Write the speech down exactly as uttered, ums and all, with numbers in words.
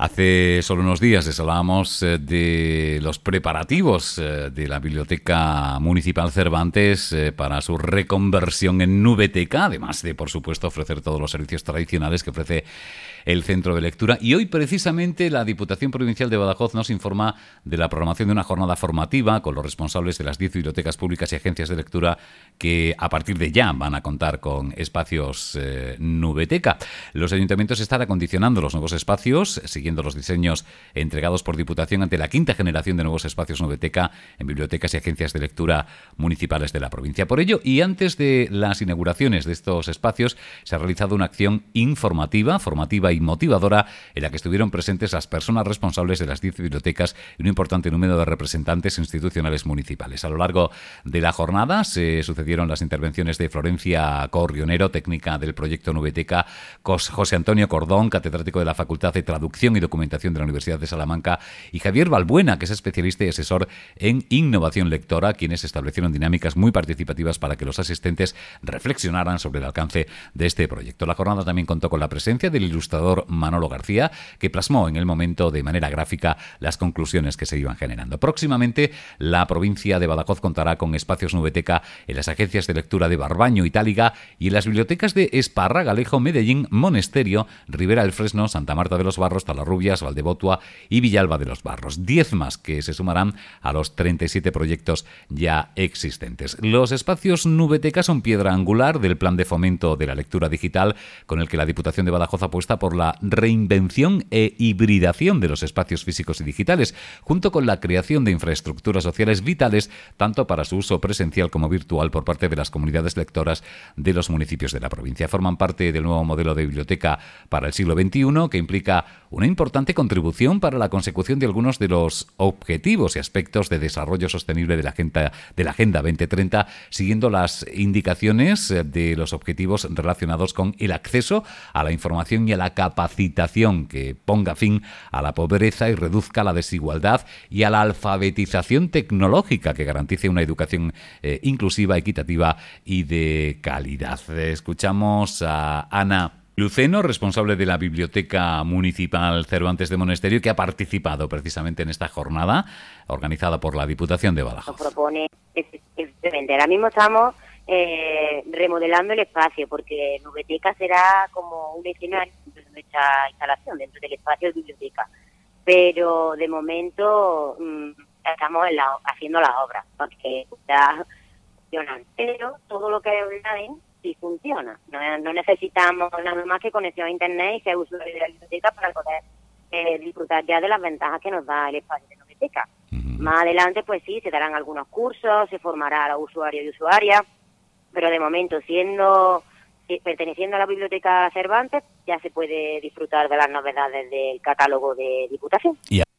Hace solo unos días les hablábamos eh, de los preparativos eh, de la Biblioteca Municipal Cervantes eh, para su reconversión en nubeteca, además de, por supuesto, ofrecer todos los servicios tradicionales que ofrece el Centro de Lectura. Y hoy, precisamente, la Diputación Provincial de Badajoz nos informa de la programación de una jornada formativa con los responsables de las diez bibliotecas públicas y agencias de lectura que, a partir de ya, van a contar con espacios eh, nubeteca. Los ayuntamientos están acondicionando los nuevos espacios, siguiendo los diseños entregados por Diputación ante la quinta generación de nuevos espacios nubeteca en bibliotecas y agencias de lectura municipales de la provincia. Por ello, y antes de las inauguraciones de estos espacios, se ha realizado una acción informativa, formativa y motivadora en la que estuvieron presentes las personas responsables de las diez bibliotecas y un importante número de representantes institucionales municipales. A lo largo de la jornada se sucedieron las intervenciones de Florencia Corrionero, técnica del proyecto Nubeteca, José Antonio Cordón, catedrático de la Facultad de Traducción y Documentación de la Universidad de Salamanca, y Javier Balbuena, que es especialista y asesor en innovación lectora, quienes establecieron dinámicas muy participativas para que los asistentes reflexionaran sobre el alcance de este proyecto. La jornada también contó con la presencia del ilustrador Manolo García, que plasmó en el momento de manera gráfica las conclusiones que se iban generando. Próximamente, la provincia de Badajoz contará con espacios nubeteca en las agencias de lectura de Barbaño y Táliga y en las bibliotecas de Esparra, Galejo, Medellín, Monesterio, Ribera del Fresno, Santa Marta de los Barros, Talarrubias, Valdevotua y Villalba de los Barros. Diez más que se sumarán a los treinta y siete proyectos ya existentes. Los espacios nubeteca son piedra angular del plan de fomento de la lectura digital, con el que la Diputación de Badajoz apuesta por la reinvención e hibridación de los espacios físicos y digitales, junto con la creación de infraestructuras sociales vitales, tanto para su uso presencial como virtual por parte de las comunidades lectoras de los municipios de la provincia. Forman parte del nuevo modelo de biblioteca para el siglo veintiuno, que implica una importante contribución para la consecución de algunos de los objetivos y aspectos de desarrollo sostenible de la Agenda, de la Agenda veinte treinta, siguiendo las indicaciones de los objetivos relacionados con el acceso a la información y a la capacitación que ponga fin a la pobreza y reduzca la desigualdad, y a la alfabetización tecnológica que garantice una educación eh, inclusiva, equitativa y de calidad. Escuchamos a Ana Luceno, responsable de la Biblioteca Municipal Cervantes de Monesterio, que ha participado precisamente en esta jornada organizada por la Diputación de Badajoz. Nos propone, evidentemente, ahora mismo estamos eh, remodelando el espacio, porque Nubeteca será como un escenario de nuestra instalación dentro del espacio de biblioteca, pero de momento mmm, estamos en la, haciendo las obras, porque ya funcionan, pero todo lo que hay online sí funciona. No, no necesitamos nada más que conexión a internet y ser usuario de la biblioteca para poder eh, disfrutar ya de las ventajas que nos da el espacio de Nubeteca. Uh-huh. Más adelante, pues sí, se darán algunos cursos, se formará a los usuarios y usuarias, pero de momento, siendo perteneciendo a la Biblioteca Cervantes, ya se puede disfrutar de las novedades del catálogo de Diputación. Y